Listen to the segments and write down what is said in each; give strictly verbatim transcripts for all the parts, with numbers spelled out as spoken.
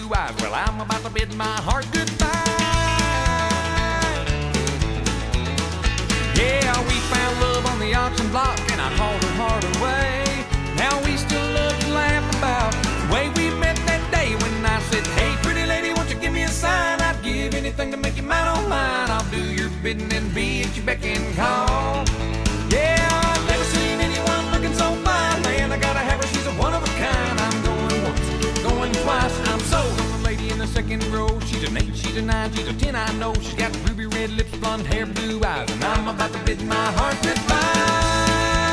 blue eyes. Well, I'm about to bid my heart goodbye. Yeah, we found love on the auction block, and I called her heart away. Now we still love to laugh about the way we met that day when I said, hey, pretty lady, won't you give me a sign? I'd give anything to make you mine, oh mine. I'll do your bidding and be at your beck and call. Yeah, I've never seen anyone looking so fine. Man, I gotta have her, she's a one of a kind. I'm going once, going twice. I'm sold on the lady in the second row. She's an eight, she's a nine, she's a ten, I know. She's got ruby red lips, blonde hair, blue eyes, and I'm about to bid my heart goodbye.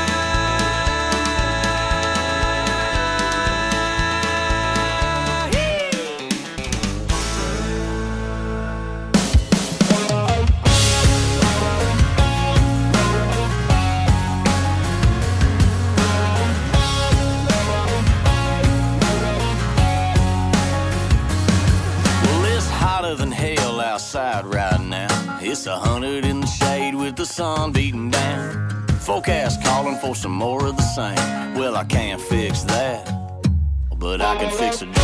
Than hell outside right now. It's a hundred in the shade with the sun beating down. Forecast calling for some more of the same. Well, I can't fix that, but I can fix a drink.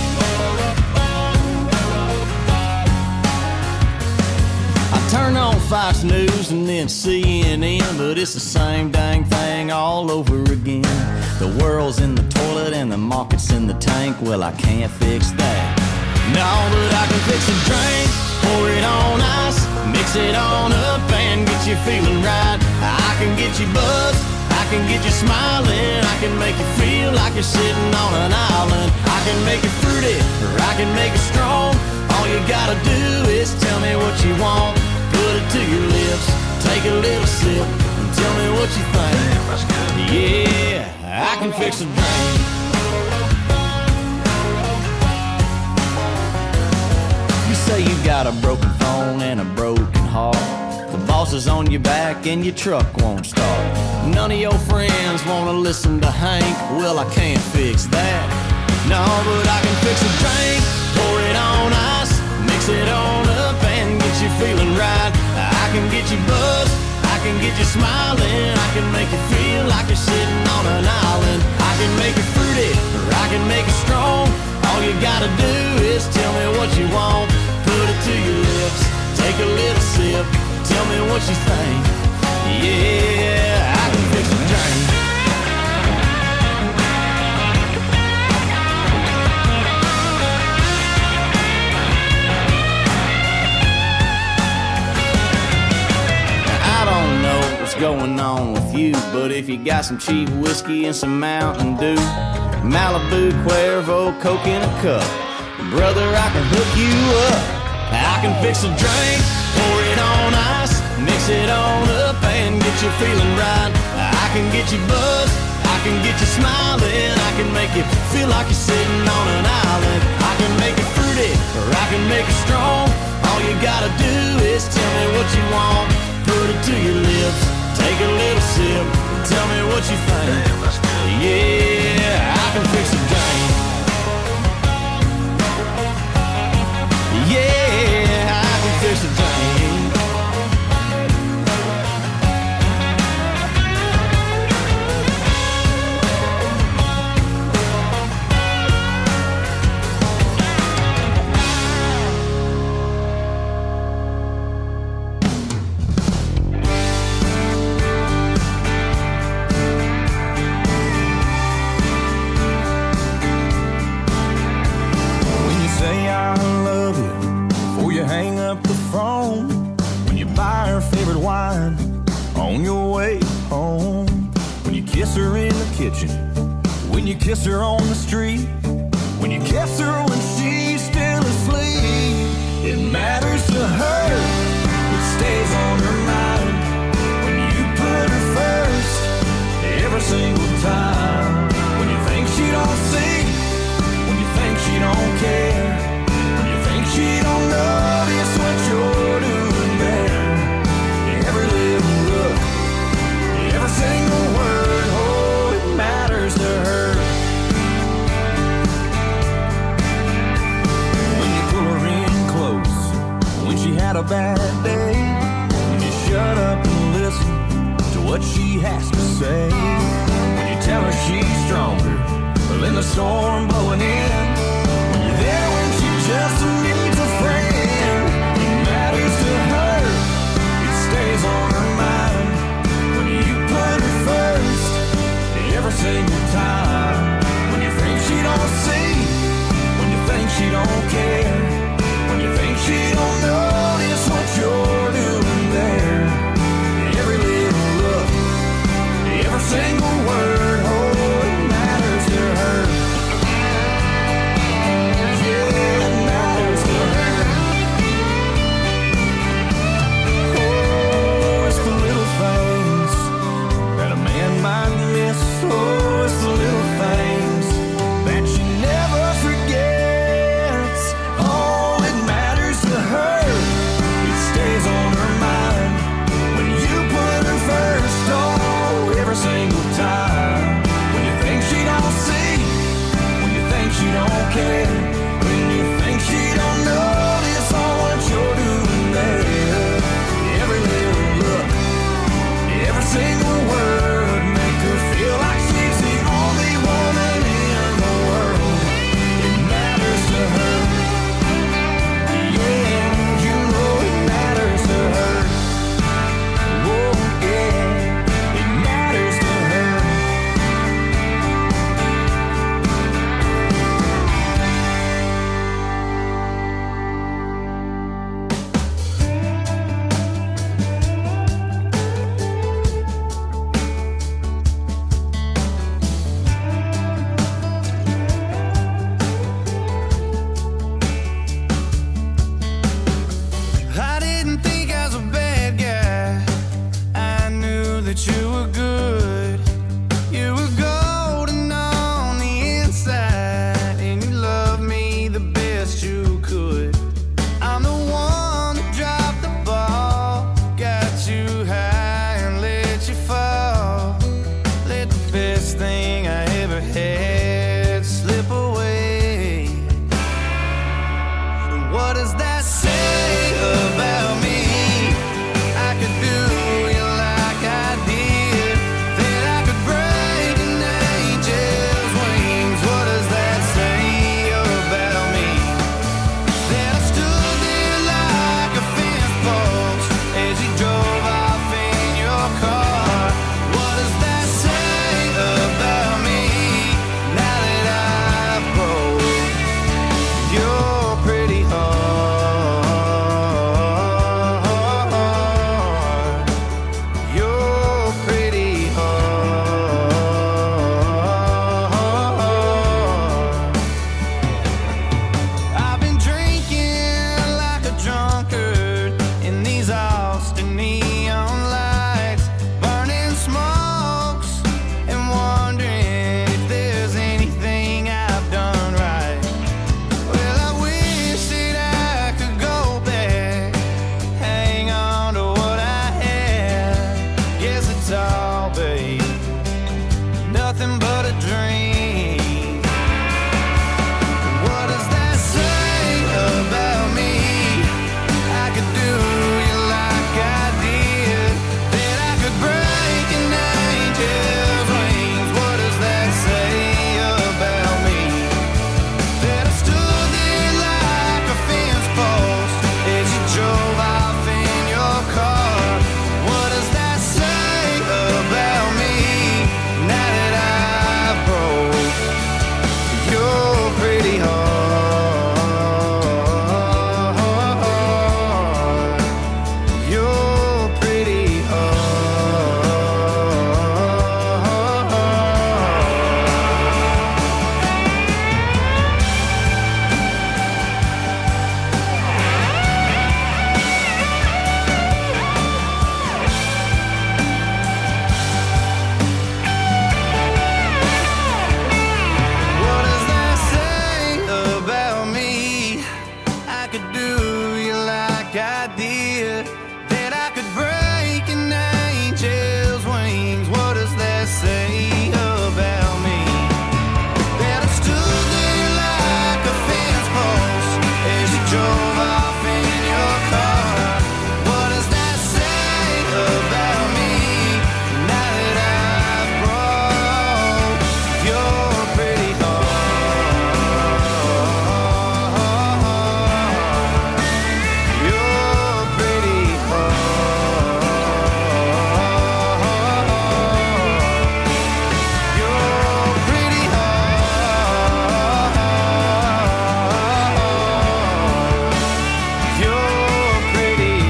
I turn on Fox News and then C N N, but it's the same dang thing all over again. The world's in the toilet and the market's in the tank. Well, I can't fix that. No, but I can fix a drink, pour it on ice, mix it on up and get you feeling right. I can get you buzzed, I can get you smiling, I can make you feel like you're sitting on an island. I can make it fruity, or I can make it strong. All you gotta do is tell me what you want. Put it to your lips, take a little sip, and tell me what you think. Yeah, I can fix a drink. Say you got a broken phone and a broken heart. The boss is on your back and your truck won't start. None of your friends wanna listen to Hank. Well, I can't fix that. No, but I can fix a drink, pour it on ice, mix it on up and get you feeling right. I can get you buzzed, I can get you smiling, I can make you feel like you're sitting on an island. I can make it fruity, or I can make it strong. All you gotta do is tell me what you want. Put it to your lips, take a little sip, tell me what you think. Yeah, I can fix a drink. I don't know what's going on with you, but if you got some cheap whiskey and some Mountain Dew, Malibu, Cuervo, Coke in a cup, brother, I can hook you up. I can fix a drink, pour it on ice, mix it on up and get you feeling right. I can get you buzzed, I can get you smiling, I can make you feel like you're sitting on an island. I can make it fruity, or I can make it strong. All you gotta do is tell me what you want. Put it to your lips, take a little sip, tell me what you think. Yeah, I can fix a drink. Yeah, I can fix a drink. When you kiss her on the street, when you kiss her when she's still asleep, it matters to her, it stays on her mind. When you put her first, every single time. When you think she don't see, when you think she don't care, when you think she don't notice what you're doing there. Every little look, every single word, oh, it matters to her. When you pull her in close, when she had a bad day, when you shut up and listen to what she has to say, when you tell her she's stronger than the storm blowing in, when you're there when does that say about me? I could do you like I did, that I could break an angel's wings. What does that say about me? That I stood there like a fence post as you drove off in your car. What does that say about me now that I've broke your pretty heart? Your pretty heart. I've been drinking like a drunkard in these Austin neon lights, burning smokes and wondering if there's anything I've done right. Well, I wish that I could go back, hang on to what I had. Guess it's all, babe, nothing but a dream. What does that say about me? I could do you like I did, that I could break an angel's wings. What does that say about me? That I stood there like a fence post as you drove off in your car. What does that say about me now that I broke your pretty heart? Your pretty What does that say about me? I could do you like I did, that I could break an angel's wings. What does that say about me? That I stood there like a fence post as you drove off in your car. What does that say about me now that I've broke your pretty heart? Your pretty heart. Your pretty heart. Your pretty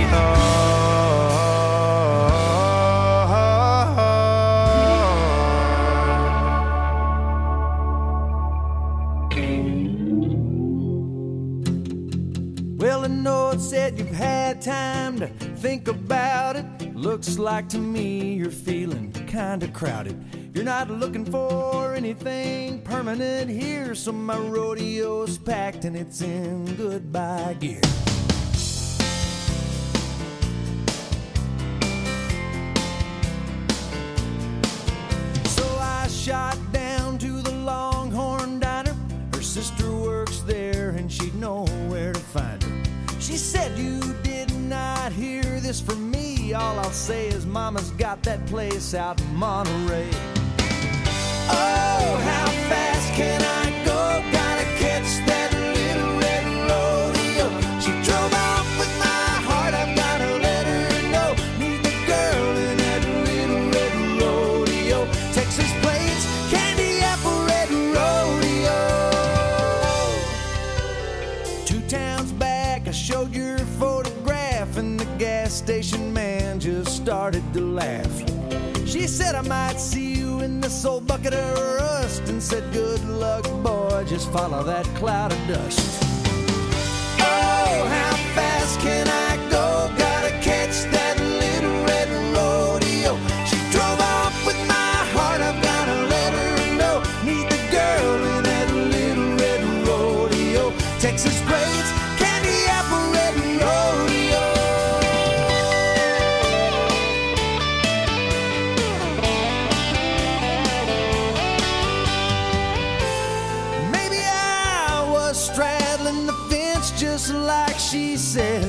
heart. Well, I know it said you've had time to think about it. Looks like to me you're feeling kinda crowded. You're not looking for anything permanent here, so my rodeo's packed and it's in goodbye gear. So I shot down to the Longhorn Diner. Her sister works there and she'd know where to find her. She said, you did not hear this from me. All I'll say is mama's got that place out in Monterey. Oh, how fast can I go? Gotta catch that little red rodeo. She drove off with my heart, I've gotta let her know. Meet the girl in that little red rodeo. Texas plains, candy apple red rodeo. Two towns back, I showed your photograph, and the gas station man just started to laugh. She said I might see you in this old bucket of rust, and said good luck, boy, just follow that cloud of dust. Oh, how fast can I go? Gotta catch that little red rodeo. She drove off with my heart, I've gotta let her know. Meet the girl in that little red rodeo. Texas braids, candy apple red rodeo. Maybe I was straddling the fence just just like she said.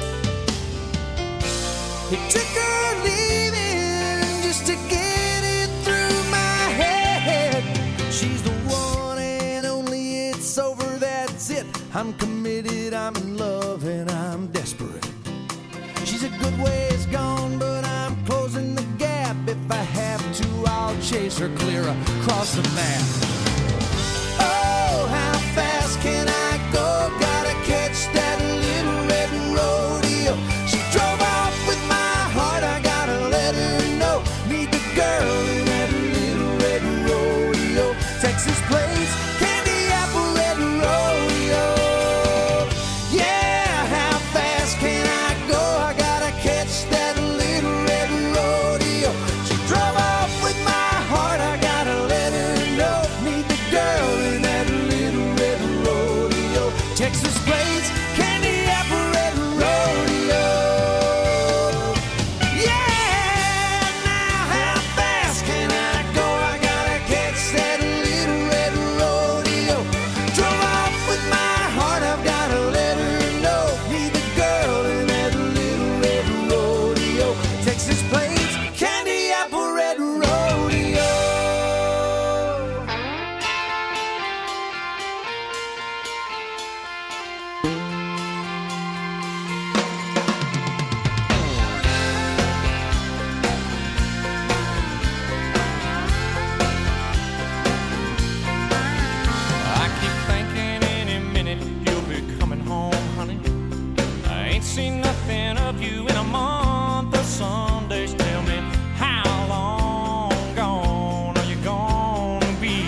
He took her leaving just to get it through my head. She's the one and only, it's over, that's it. I'm committed, I'm in love, and I'm desperate. She's a good ways gone, but I'm closing the gap. If I have to, I'll chase her clear across the map. Oh, how fast can I go? Gotta catch that little red rodeo. She drove off with my heart, I gotta let her know. Meet the girl in that little red rodeo. Texas plains, candy apple red rodeo. Yeah, how fast can I go? I gotta catch that little red rodeo. She drove off with my heart, I gotta let her know. Meet the girl in that little red rodeo. Texas plains, candy apple red rodeo. Yeah, now how fast can I go? I gotta catch that little red rodeo. Drove off with my heart, I've gotta let her know. Meet the girl in that little red rodeo. Texas plains, candy apple red rodeo. I keep thinking any minute you'll be coming home, honey. I ain't seen nothing of you in a month of Sundays. Tell me, how long gone are you gonna be?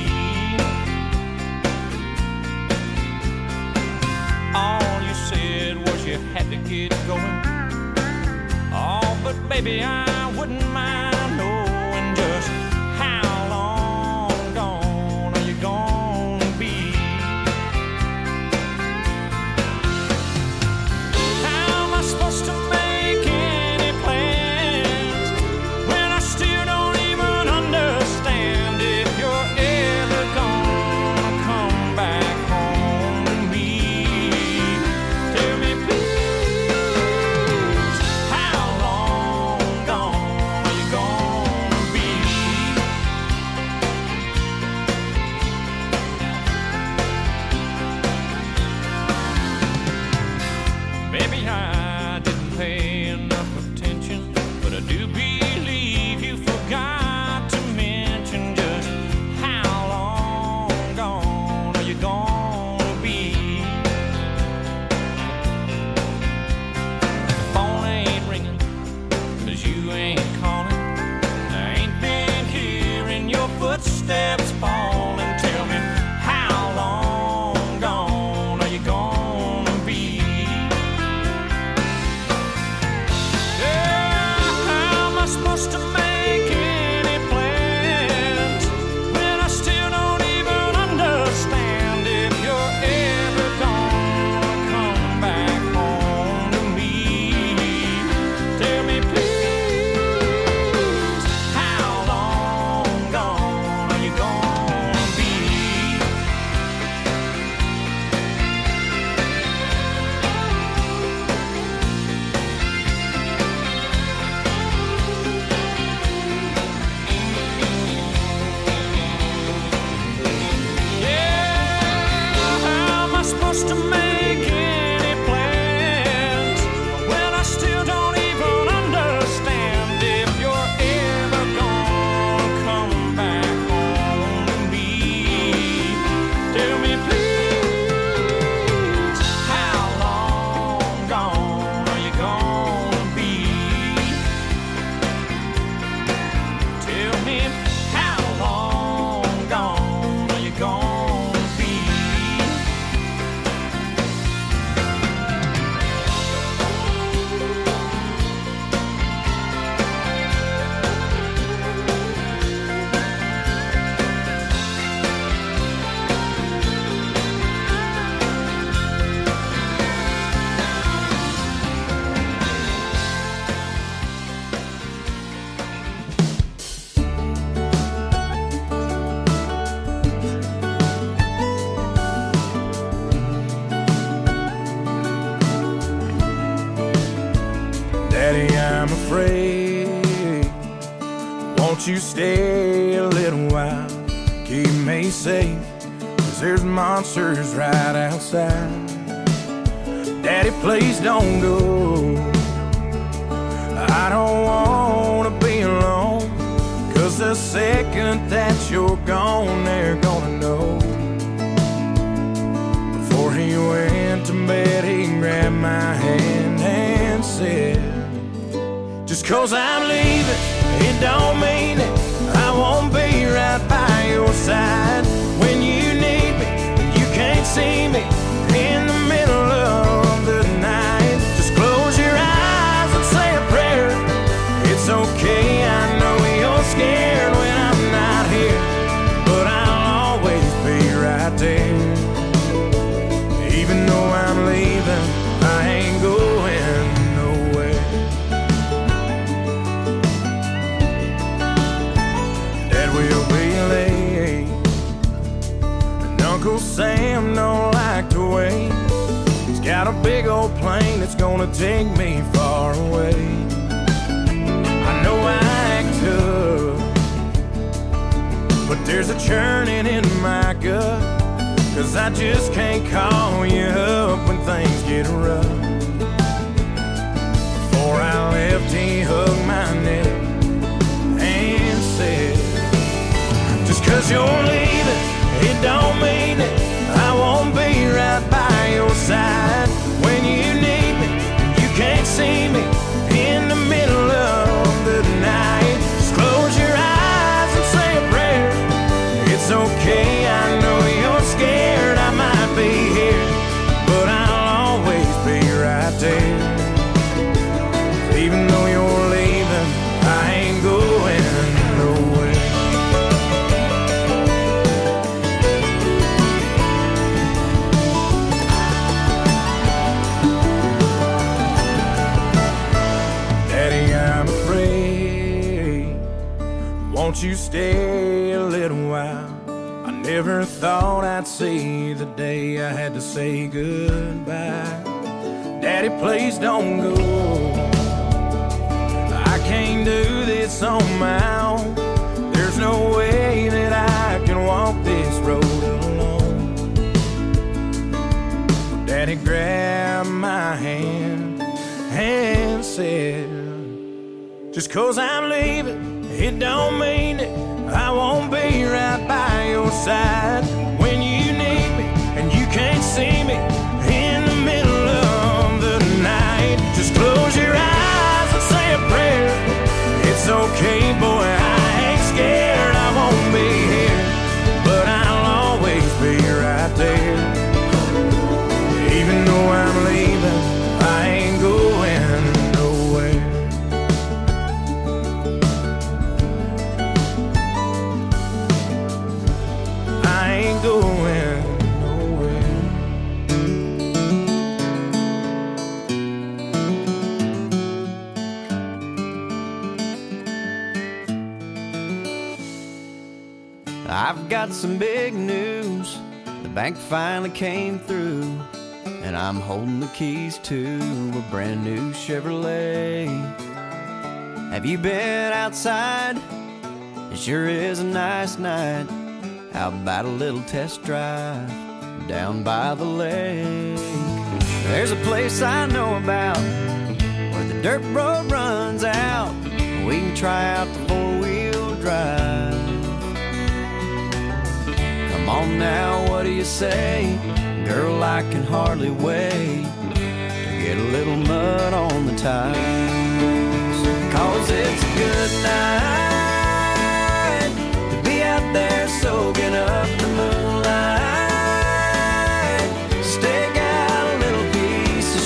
All you said was you had to get going. Oh, but baby, I wouldn't mind knowing just how long gone are you gonna be? How am I supposed to make any plans when I still don't even understand if you're ever gonna come back home to me? Tell me, please, how long gone I'm afraid. Won't you stay a little while? Keep me safe, 'cause there's monsters right outside. Daddy, please don't go. I don't wanna be alone, 'cause the second that you're gone, they're gonna know. Before he went to bed, he grabbed my hand and said, just 'cause I'm leaving, it don't mean that I won't be right by your side. When you need me, you can't see me in the middle of the night. Just close your eyes and say a prayer. It's okay, I know you're scared when I'm not here, but I'll always be right there. Even though I'm leaving, I ain't going nowhere. Dad will be late, and Uncle Sam don't like to wait. He's got a big old plane that's gonna take me far away. I know I act tough, but there's a churning in my gut, 'cause I just can't call you up when things get rough. Before I left, he hugged my neck and said, just 'cause you're leaving, it don't mean that I won't be right by your side. When you need me, you can't see me in the middle of the night. Just close your eyes and say a prayer. It's okay, I know you're scared, I might be here, but I'll always be right there. Even though you're leaving, I ain't going nowhere. Daddy, I'm afraid. Won't you stay a little while? I never thought I'd see the day I had to say goodbye. Daddy, please don't go. I can't do this on my own. There's no way that I can walk this road alone. Daddy grabbed my hand and said, just 'cause I'm leaving, it don't mean that I won't be right by your side. When you need me and you can't see me in the middle of the night. Just close your eyes and say a prayer. It's okay, boy, I ain't scared, I won't be here, but I'll always be right there. Even though I'm leaving, I ain't going nowhere. I ain't going nowhere. I've got some big news. The bank finally came through, and I'm holding the keys to a brand new Chevrolet. Have you been outside? It sure is a nice night. How about a little test drive down by the lake? There's a place I know about where the dirt road runs out. We can try out the four-wheel drive. Come on now, what do you say? Girl, I can hardly wait to get a little mud on the tires. 'Cause it's a good night to be out there soaking up the moonlight. Stake out a little piece of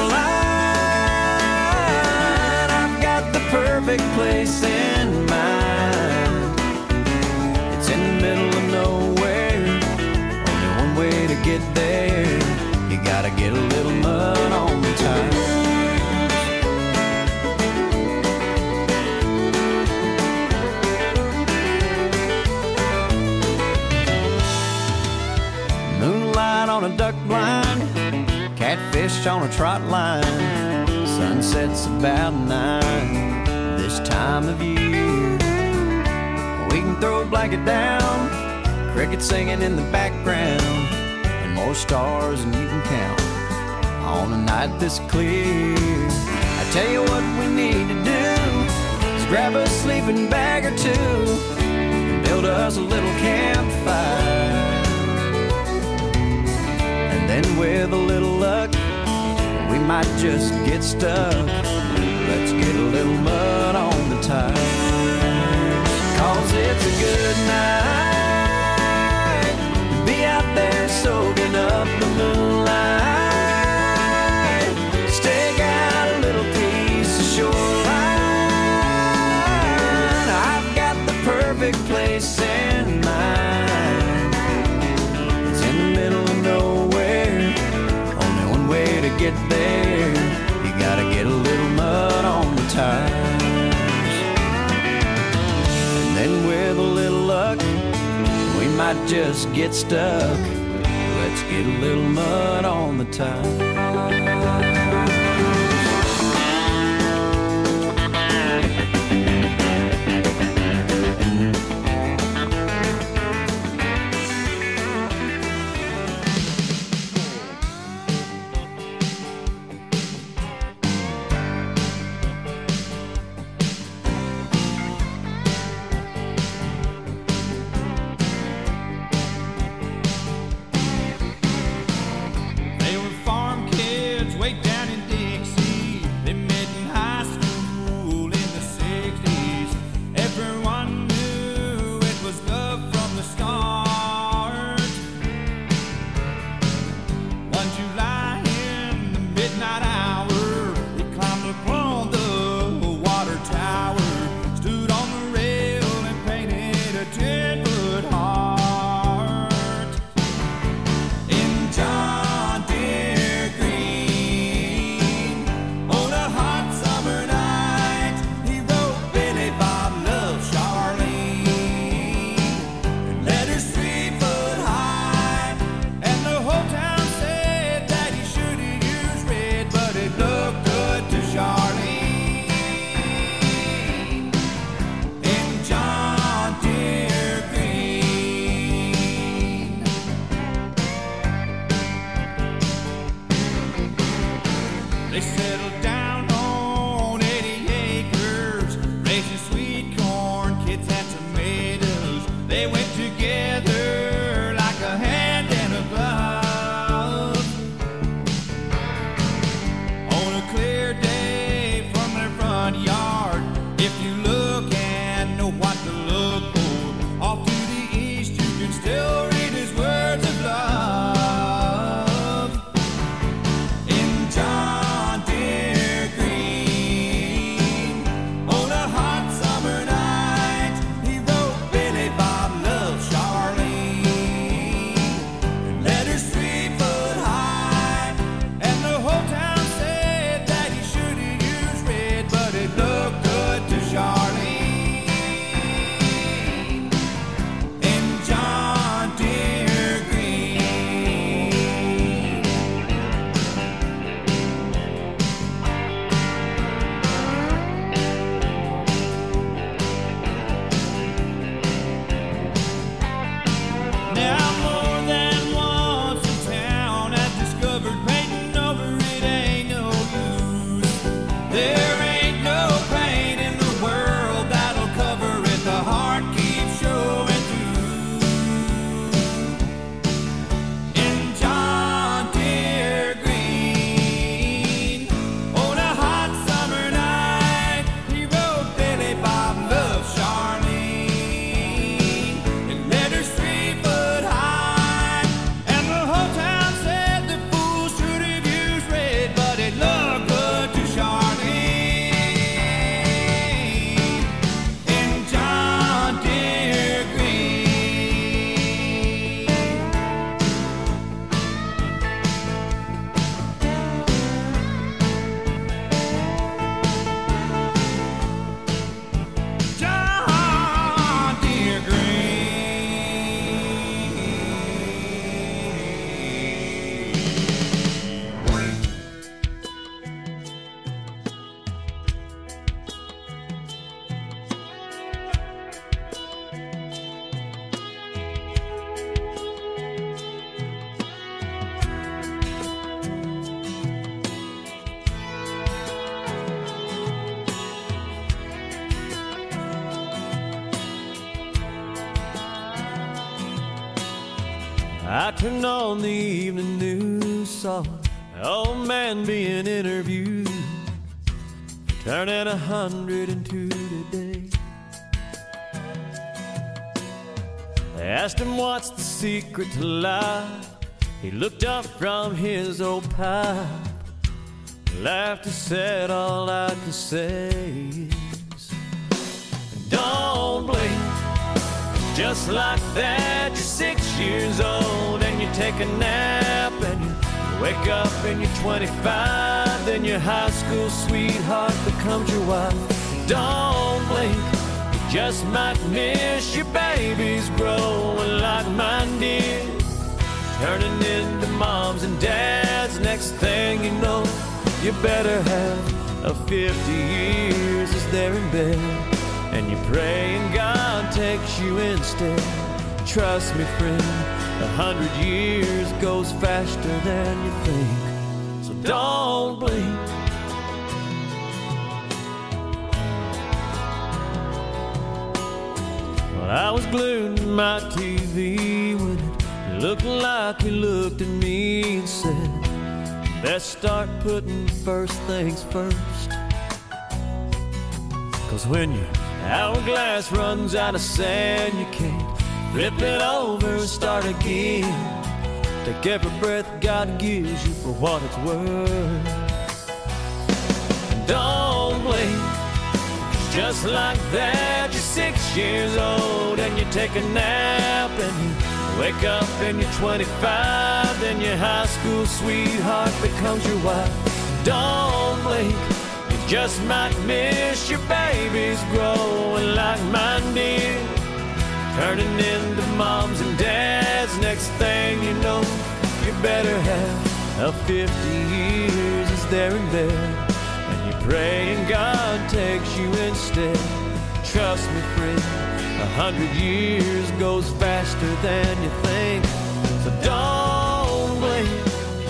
shoreline. I've got the perfect place in mind. It's in the middle of nowhere, only one way to get there. You gotta get a little mud on the tires. Moonlight on a duck blind, catfish on a trot line, Sunset's about nine this time of year. We can throw a blanket down, crickets singing in the background, and more stars than you can count on a night this clear. I tell you what we need to do is grab a sleeping bag or two and build us a little campfire. And then with a little luck, we might just get stuck. Let's get a little mud on the tires, 'cause it's a good night to be out there soaking up the moonlight. Stake out a little piece of shoreline. I've got the perfect place in mind. It's in the middle of nowhere, only one way to get there. You gotta get a little mud on the tires. And then with a little luck, we might just get stuck. Let's get a little mud on the tires. John Deere I turned on the evening news, saw an old man being interviewed, turning a hundred and two today. They asked him what's the secret to life. He looked up from his old pipe, laughed and said, all I can say is, don't blink. Just like that, you're six years old and you take a nap and you wake up and you're twenty-five. Then your high school sweetheart becomes your wife. Don't blink, you just might miss your babies growing like mine did, turning into moms and dads. Next thing you know, you better have a fifty years as they're in bed, and you pray and God takes you instead. Trust me, friend, a hundred years goes faster than you think, so don't blink. Well, I was glued to my T V when it looked like he looked at me and said, best start putting first things first. Cause when your hourglass runs out of sand, you can't flip it over and start again. Take every breath God gives you for what it's worth. Don't blink, just like that, you're six years old and you take a nap and you wake up and you're twenty-five. Then your high school sweetheart becomes your wife. Don't blink, just might miss your babies growing like mine did, turning into moms and dads. Next thing you know, you better have a fifty years as they're in bed, and you pray and God takes you instead. Trust me, friend, a hundred years goes faster than you think, so don't blink.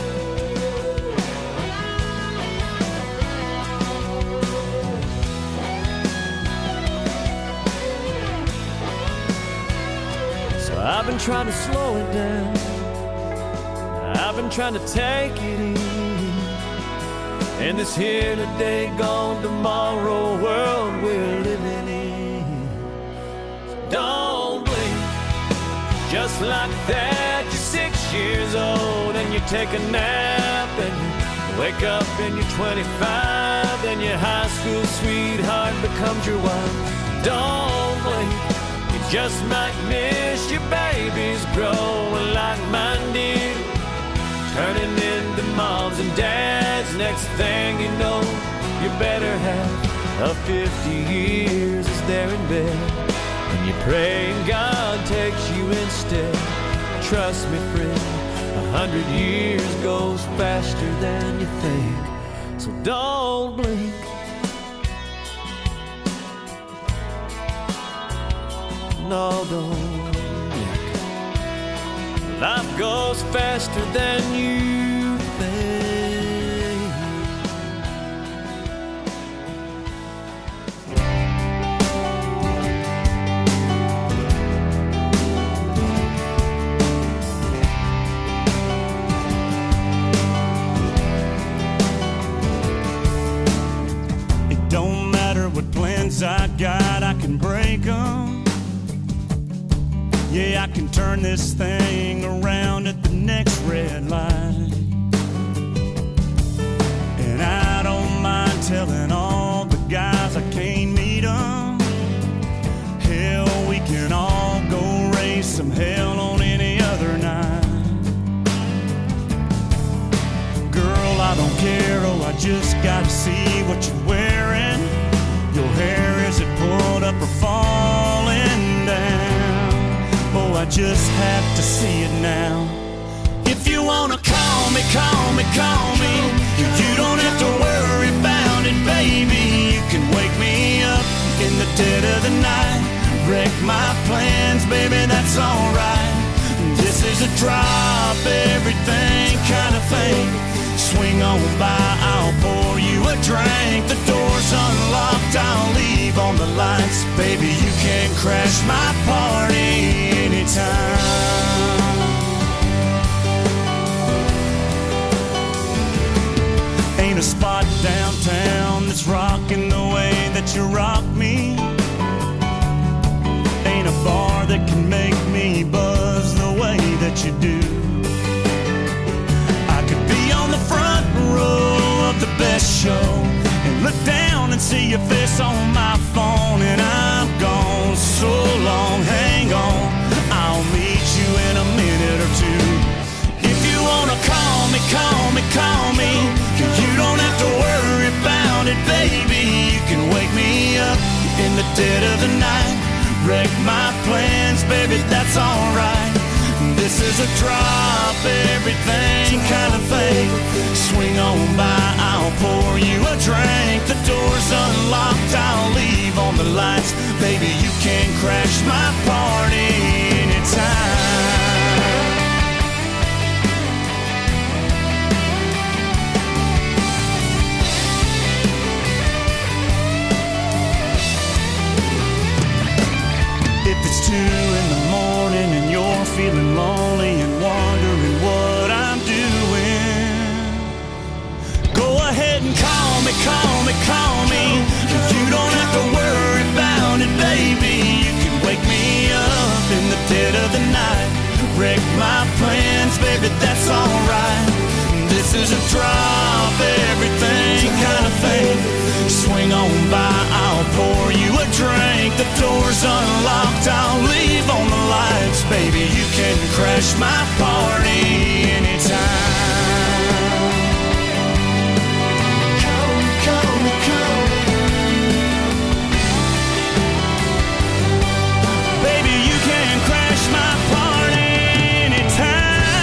I've been trying to slow it down, I've been trying to take it easy, in this here today, gone tomorrow world we're living in. So don't blink, just like that, you're six years old and you take a nap and you wake up and you're twenty-five. Then your high school sweetheart becomes your wife. Don't blink, just might miss your babies growing like mine did, turning into moms and dads. Next thing you know, you better have a fifty years as they're in bed, and you pray and God takes you instead. Trust me, friend, a hundred years goes faster than you think, so don't blink. No, don't blink. Life goes faster than you think. It don't matter what plans I got, I can break them. Yeah, I can turn this thing around at the next red light. And I don't mind telling all the guys I can't meet them. Hell, we can all go raise some hell on any other night. Girl, I don't care, oh, I just gotta see what you're wearing. Your hair, is it pulled up or falling down? Oh, I just have to see it now. If you wanna call me, call me, call me, you don't have to worry about it, baby. You can wake me up in the dead of the night, wreck my plans, baby, that's alright. This is a drop everything kind of thing. Swing on by, I'll pour you a drink. The door's unlocked, I'll leave on the lights. Baby, you can crash my party anytime. a spot downtown that's rocking the way that you rock me. Ain't a bar that can make me buzz the way that you do. I could be on the front row of the best show and look down and see your face on my phone, and I'm gone so long, hang on, I'll meet you in a minute or two. If you wanna call me, call me, call me, you don't have to worry about it, baby. You can wake me up in the dead of the night, wreck my plans, baby, that's alright. This is a drop everything kind of thing. Swing on by, I'll pour you a drink. The door's unlocked, I'll leave on the lights. Baby, you can crash my party anytime. If it's two in the morning and you're feeling lonely and wondering what I'm doing, go ahead and call me, call me, call me. You don't have to worry about it, baby. You can wake me up in the dead of the night, wreck my plans, baby, that's alright. This is a drop everything kind of thing. Swing on by, I'll pour you a drink. The door's unlocked, I'll leave on the lights. Baby, you can crash my party anytime. Come, come, come. Baby, you can crash my party anytime.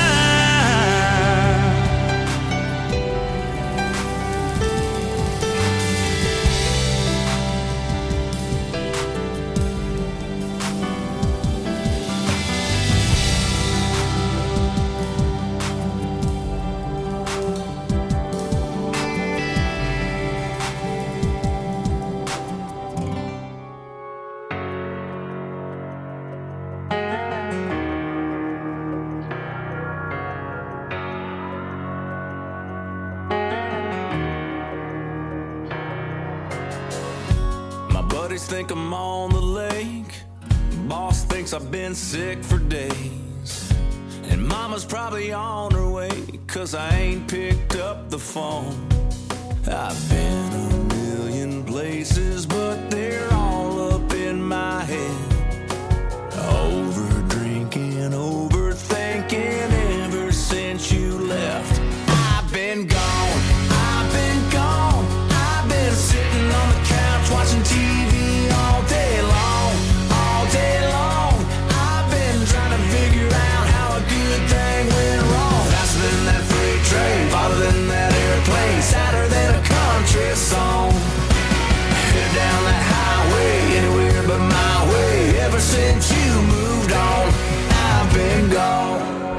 Think I'm on the lake. Boss thinks I've been sick for days, and mama's probably on her way, cause I ain't picked up the phone. I've been a million places, but they're all up in my head. Over drinking, overthinking ever since you left. I've been gone, I've been gone, I've been sitting on the couch watching T V all day long, all day long. I've been trying to figure out how a good thing went wrong. Faster than that freight train, farther than that airplane, sadder than a country song. Head down that highway, anywhere but my way. Ever since you moved on, I've been gone.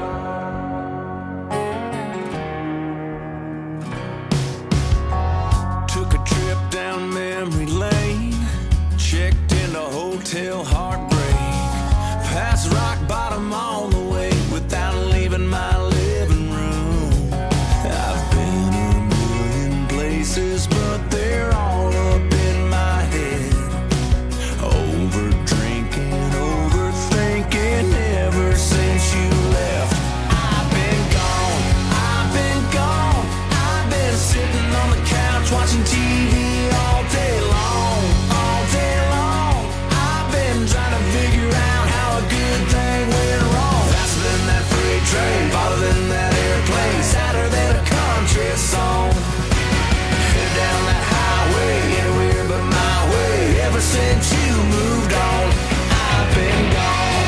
Took a trip down memory lane, checked into Hotel Heartbreak, past rock bottom on the way without leaving my living room. I've been a million places, but they're all up in my head. Over drinking, overthinking ever since you left. I've been gone, I've been gone, I've been sitting on the couch watching T V all day long, all day long. I've been trying to figure out how a good thing went wrong. Faster than that freight train, farther than that airplane, sadder than a country song. Head down that highway, anywhere but my way. Ever since you moved on, I've been gone.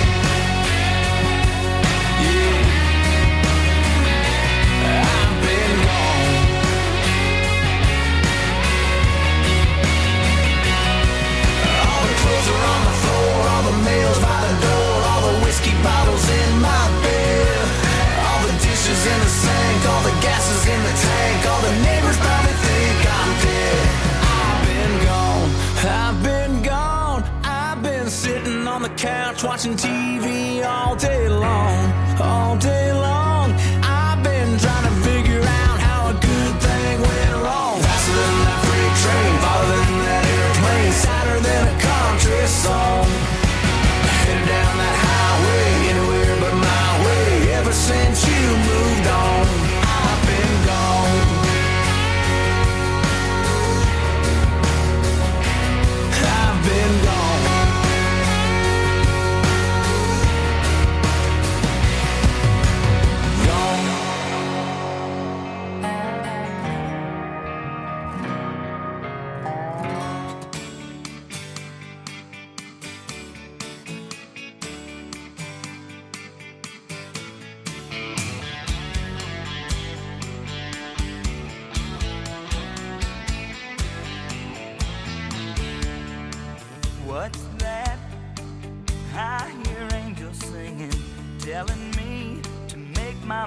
Yeah, I've been gone. All the clothes are on the floor, all the mail's by the door, all the whiskey bottles in my bed, all the dishes in the sink, all the gases in the tank, all the neighbors probably think I'm dead. I've been gone, I've been gone, I've been sitting on the couch watching T V all day long, all day long. I've been trying to figure out how a good thing went wrong.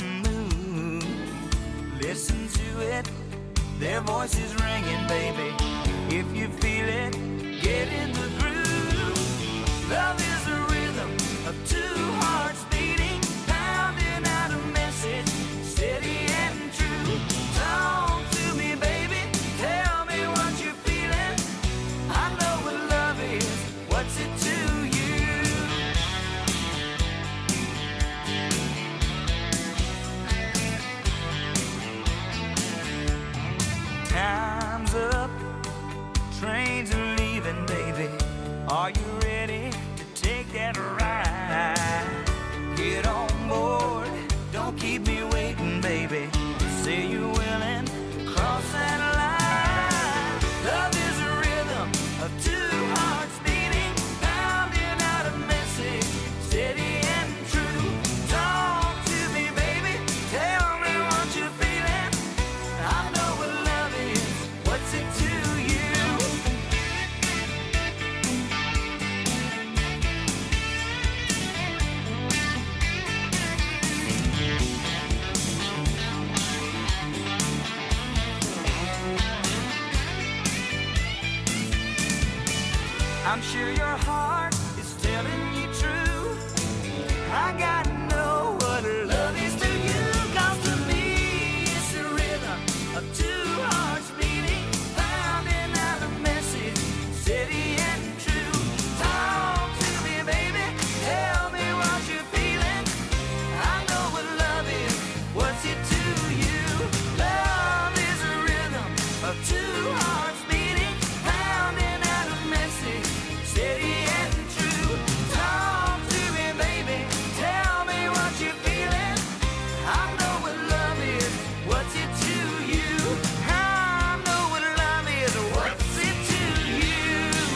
mood. Listen to it, their voices ringing, baby. If you feel it, get in the groove. Love is a rhythm of two hearts beating, pounding out a message, steady and true. Talk to me, baby, tell me what you're feeling. I know what love is, what's it to you? Time's up, trains are leaving, baby. Are you ready to take that ride? Get on board, don't keep me waiting, baby. Say you're willing to cross that line. Love is a rhythm of two hearts beating, pounding out a message, steady and true. Talk to me, baby, tell me what you're feeling. I know what love is, what's it to you? I'm sure your heart is telling you true. I gotta know what love is to you. 'Cause to me it's a rhythm of two hearts beating, pounding out a message, steady and true. Talk to me, baby, tell me what you're feeling. I know what love is, what's it to you? Love is a rhythm of two hearts beating, pounding out a message, steady and true. Talk to me, baby, tell me what you're feeling. I know what love is, what's it to you? I know what love is, what's it to you?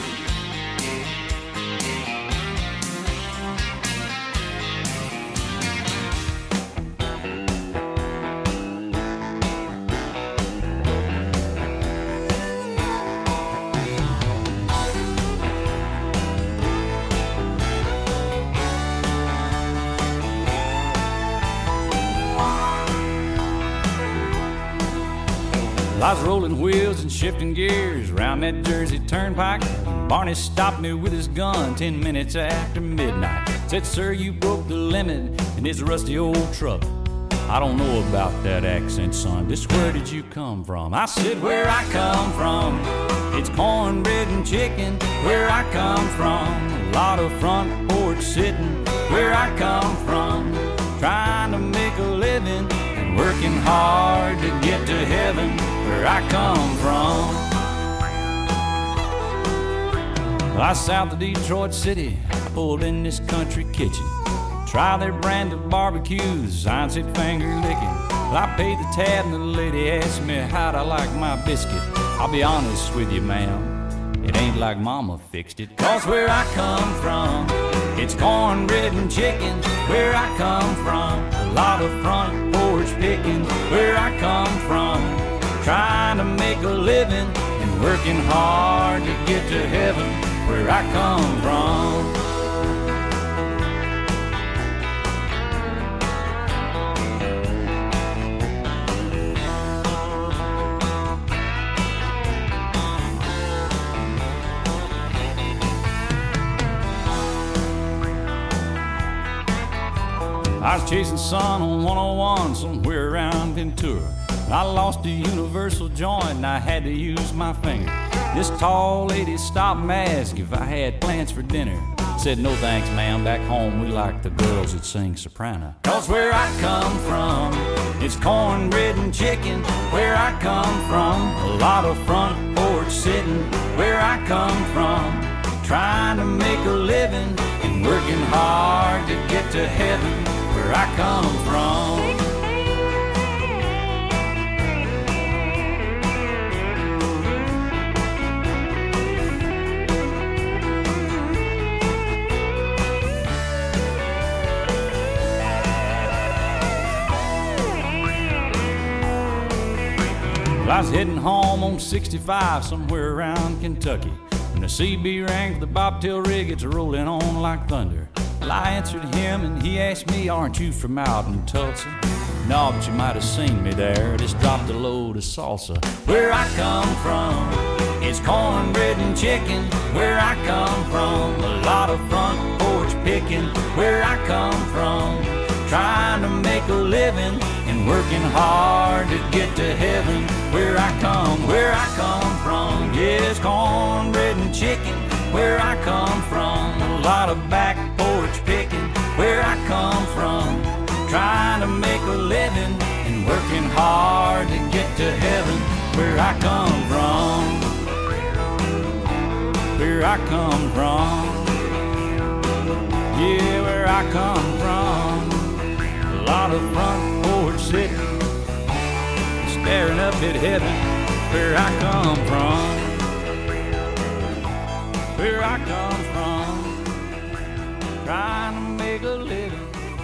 I was rolling wheels and shifting gears around that Jersey turnpike. Barney stopped me with his gun ten minutes after midnight. Said, sir, you broke the limit in this rusty old truck. I don't know about that accent, son. Just where did you come from? I said, where I come from, it's cornbread and chicken. Where I come from, a lot of front porch sitting. Where I come from, trying to make a living and working hard to get to heaven. Where I come from, I south of Detroit City, I pulled in this country kitchen. Try their brand of barbecues, sign said finger licking. Well, I paid the tab and the lady asked me how'd I like my biscuit. I'll be honest with you, ma'am, it ain't like mama fixed it. 'Cause where I come from, it's cornbread and chicken. Where I come from, a lot of front porch picking. Where I come from, trying to make a living and working hard to get to heaven. Where I come from. I was chasing sun on one oh one somewhere around Ventura. I lost a universal joint and I had to use my finger. This tall lady stopped and asked if I had plans for dinner. Said, no thanks, ma'am, back home we like the girls that sing soprano. 'Cause where I come from, it's cornbread and chicken. Where I come from, a lot of front porch sitting. Where I come from, trying to make a living and working hard to get to heaven. Where I come from. Well, I was heading home on sixty-five somewhere around Kentucky when the C B rang for the bobtail rig. It's rolling on like thunder. Well, I answered him and he asked me, aren't you from out in Tulsa? No, but you might have seen me there. Just dropped a load of salsa. Where I come from, it's cornbread and chicken. Where I come from, a lot of front porch picking. Where I come from, trying to make a living and working hard to get to heaven. Where I come, where I come from, yes, cornbread and chicken. Where I come from, a lot of back porch picking. Where I come from, trying to make a living and working hard to get to heaven. Where I come from, where I come from, yeah, where I come from, a lot of front porch sitting, staring up at heaven. Where I come from, where I come from, trying to make a living.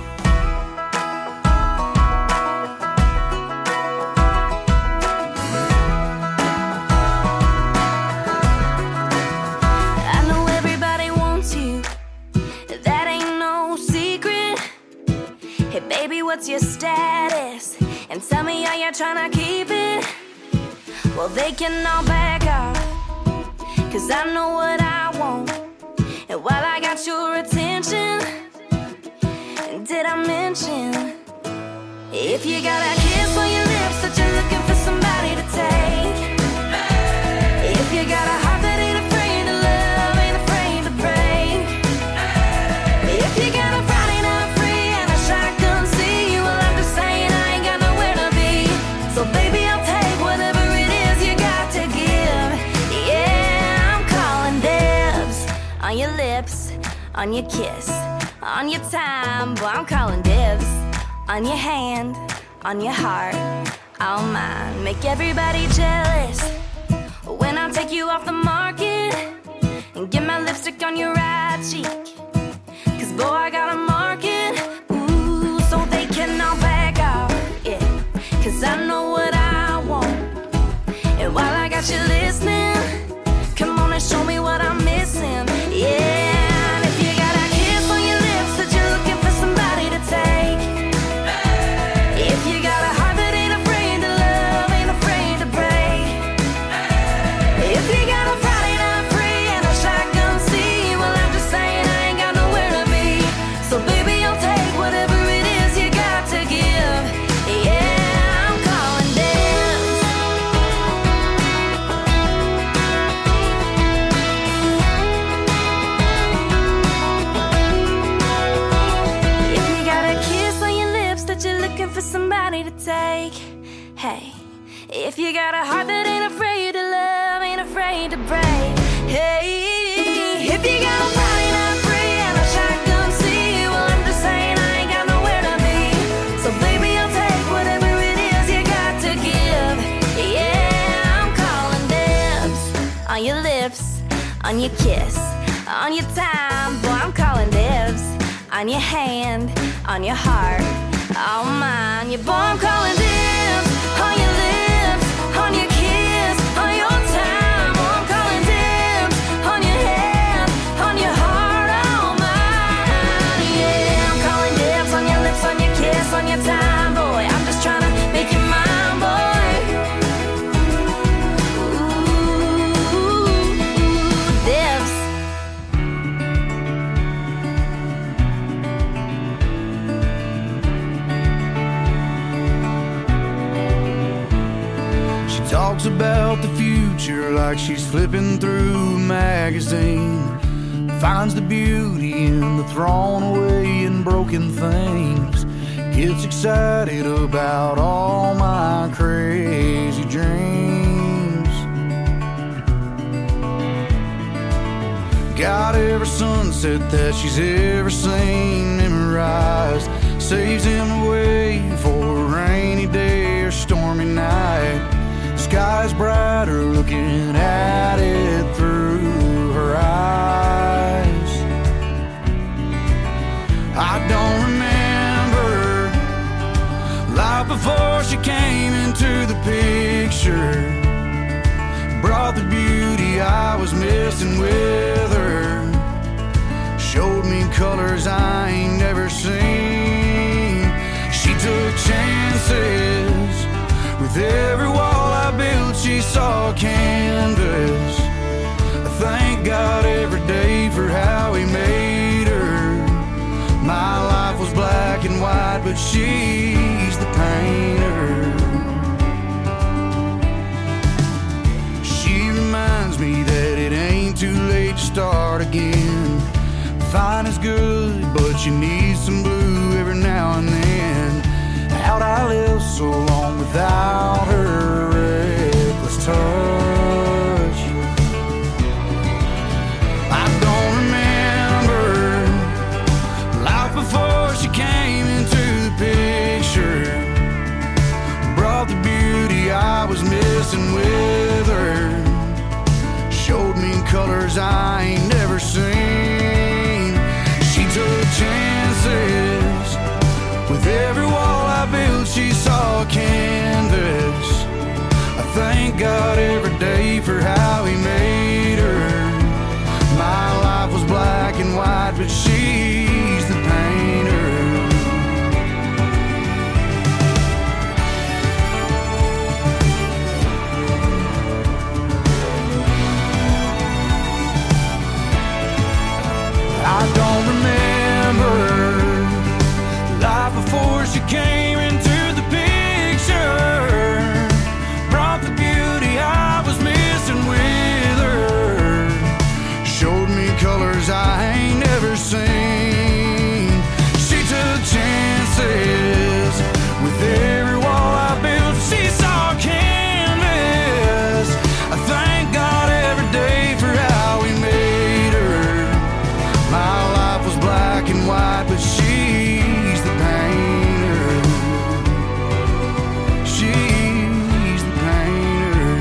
Baby, what's your status? And tell me how you're trying to keep it. Well, they can all back off, cause I know what I want. And while I got your attention, did I mention, if you got a kiss on your lips that you're looking for somebody to take, if you got a heart that ain't afraid to love, ain't afraid to break, if you got a Friday night free and a shotgun seat, well, I'm just saying I ain't got nowhere to be. So baby, I'll take whatever it is you got to give. Yeah, I'm calling dibs on your lips, on your kiss, on your time. Boy, I'm calling dibs on your hand, on your heart, all mine. Make everybody jealous when I take you off the market and get my lipstick on your right cheek. Cause boy, I got a market, ooh, so they can all back off, yeah. Cause I know what I want. And while I got you listening, come on and show me what I'm missing, yeah. And if you got a kiss on your lips that you're looking for somebody to take, if you got a heart that ain't afraid to love, ain't afraid to break, if you got a Friday night free and a shotgun seat, well, I'm just saying I ain't got nowhere to be. So baby, I'll take whatever it is you got to give. Yeah, I'm calling dibs. If you got a kiss on your lips that you're looking for somebody to take, hey, if you got a heart that ain't afraid to love, ain't afraid to break, hey, if you got a Friday night free and a shotgun seat, well, I'm just saying I ain't got nowhere to be. So baby, I'll take whatever it is you got to give. Yeah, I'm calling dibs on your lips, on your kiss, on your time. Boy, I'm calling dibs on your hand, on your heart, all mine. Yeah, boy, I'm calling dibs on your lips, on your kiss, on your time. Boy, I'm calling dibs on your hand, on your heart, all mine. Yeah, I'm calling dibs on your lips, on your kiss, on your time. Boy, I'm just trying to make you mine, boy. Ooh, dibs. Talks about the future like she's flipping through a magazine. Finds the beauty in the thrown away and broken things. Gets excited about all my crazy dreams. Got every sunset that she's ever seen memorized. Saves him away for a rainy day or stormy night. Sky's brighter looking at it through her eyes. I don't remember life before she came into the picture. Brought the beauty I was missing with her. Showed me colors I ain't never seen. She took chances chances. With every wall I built, she saw canvas. I thank God every day for how He made her. My life was black and white, but she's the painter. She reminds me that it ain't too late to start again. Fine is good, but you need some blue every now and then. How'd I live so long without her reckless touch? I don't remember life before she came into the picture. Brought the beauty I was missing with her. Showed me colors I ain't never seen. She took chances. With every wall I built, she saw canvas. I thank God every day for how He made her. My life was black and white, but she's the painter. I don't remember life before she came into the picture. Brought the beauty I was missing with her. Showed me colors I ain't never seen. She took chances. With every wall I built, she saw canvas. I thank God every day for how He made her. My life was black and white, but she's the painter. She's the painter.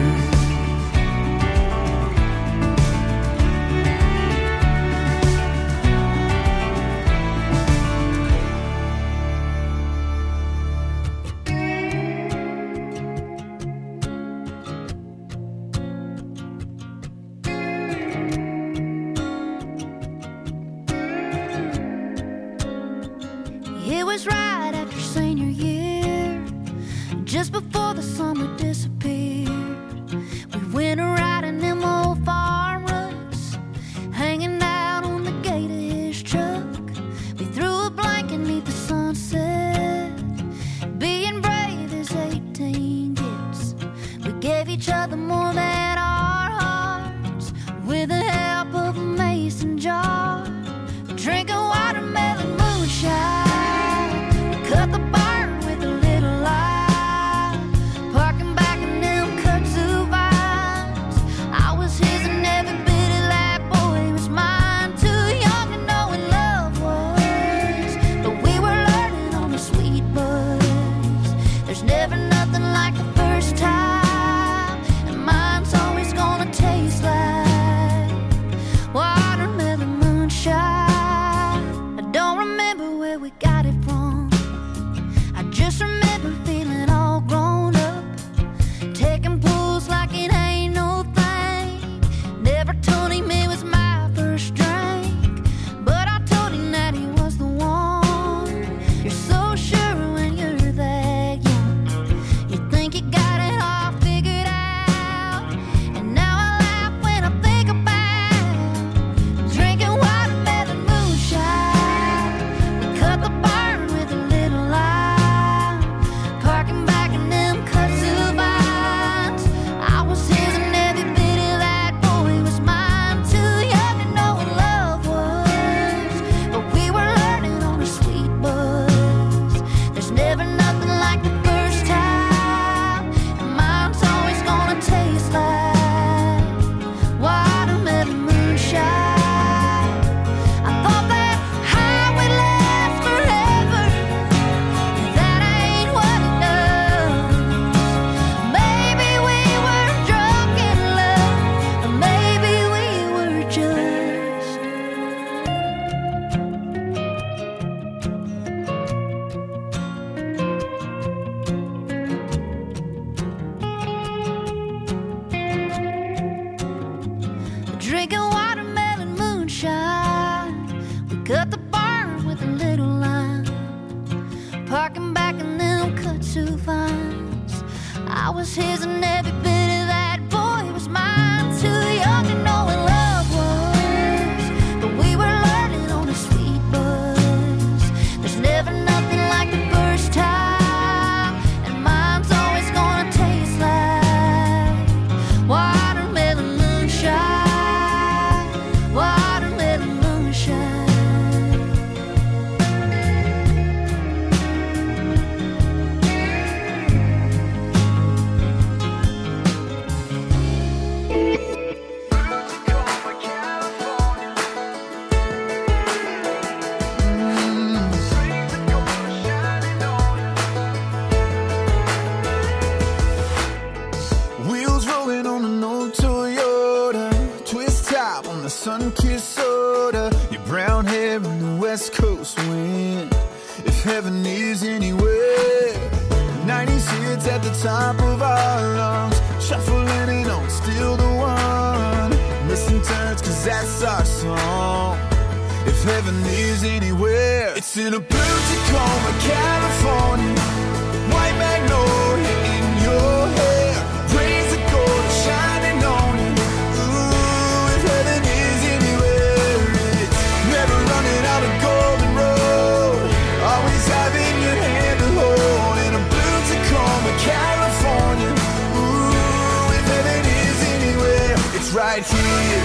It was right after senior year, just before the summer disappeared. We went riding them old farm ruts, hanging out on the gate of his truck. We threw a blanket neath the sunset, being brave as eighteen gets. We gave each other more than our hearts, with the help of a mason jar, drinking watermelon moonshine. Cut the barn with a little light, parking back in them kudzu vines. I was his and every bit of that boy was mine. Too young to know what love was, but we were learning on the sweet buzz. There's never nothing like the first time, and mine's always two vines. I was his and every bit of that boy was mine. Too young to know what love was, but we were learning on a sweet buzz. There's never nothing like the first time, and mine's always gonna taste like watermelon moonshine, watermelon moonshine. Wheels rolling on an old Toyota, twist top on the sun-kissed soda, your brown hair in the west coast wind. If heaven is anywhere, nineties hits at the top of our lungs, shuffling it on, still the one. Missing turns, cause that's our song. If heaven is anywhere, it's in a blue Tacoma, California, white magnolia in your hair, rays of gold shining on you. Ooh, if heaven is anywhere, it's never running out of golden road, always having your hand to hold. In a blue Tacoma, California. Ooh, if heaven is anywhere, it's right here.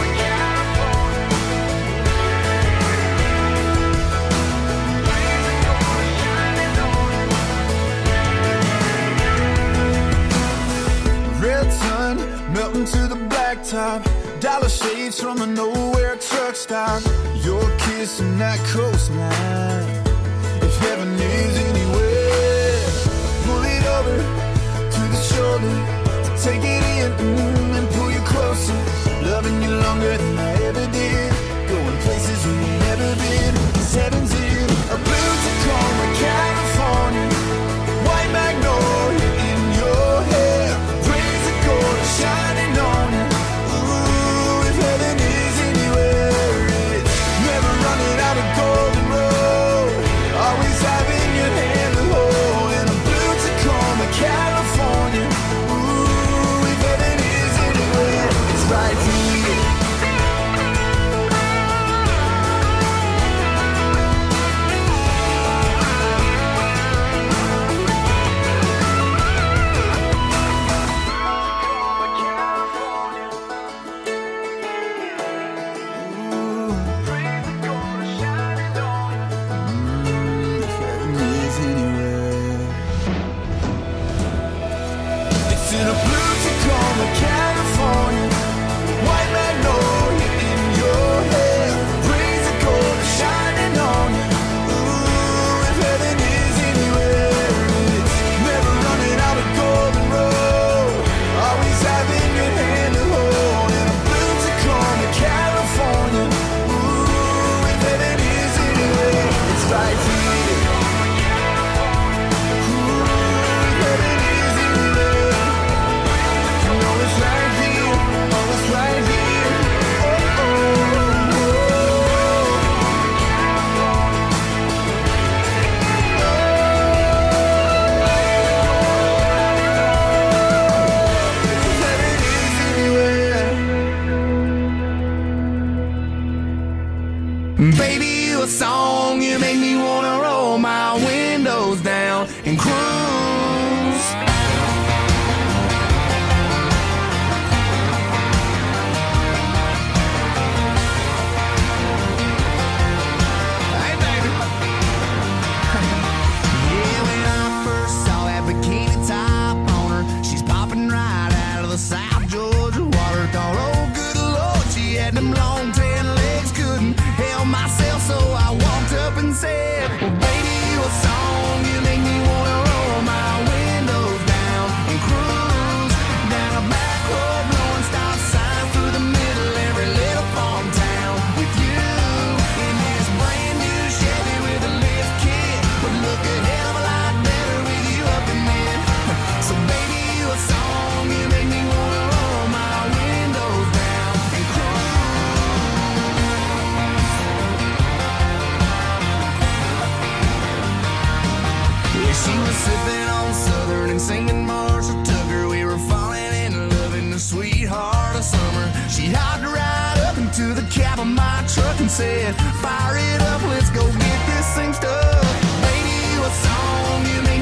Red sun melting to the blacktop, dollar shades from a nowhere truck stop, your kiss and that coastline. If heaven is anywhere, pull it over to the shoulder, take it in mm, and pull you closer, loving you longer than I ever did, going places we've never been. Cause heaven's in a blue Tacoma, California, white magnolia in your hair, rays of gold shining on you. Ooh, if heaven is anywhere, it's never running out of golden road, always having your hand to hold. In a blue Tacoma, California. Ooh, if heaven is anywhere, it's right here. It's in a blue Tacoma, California, white magnolia in your hair, rays of gold shining on you. Ooh, if heaven is anywhere, it's never running out of golden road, always having your hand to hold. In a blue Tacoma, California. Ooh, if heaven is anywhere, it's right here. Baby, you a song, you make me wanna roll my windows down and cruise. Hey, baby. Yeah, when I first saw that bikini top on her, she's popping right out of the South Georgia water. Thought, oh, good Lord, she had them long tan legs, couldn't help myself, so I walked up and said, well, baby, you a song, you make me wanna roll my summer. She hopped right up into the cab of my truck and said, fire it up, let's go get this thing stuck. Baby, what song you